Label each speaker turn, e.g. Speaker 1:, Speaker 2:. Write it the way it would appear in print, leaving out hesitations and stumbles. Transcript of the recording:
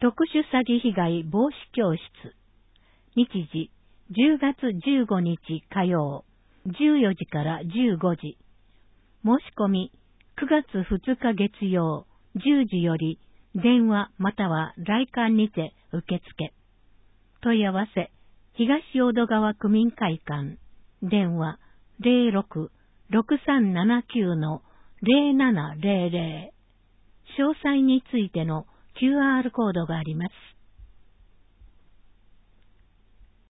Speaker 1: 特殊詐欺被害防止教室。日時、10月15日火曜、14時から15時。申し込み、9月2日月曜、10時より、電話または来館にて受付。問い合わせ、東淀川区民会館。電話、06-6379-0700。詳細についての QR コードがあります。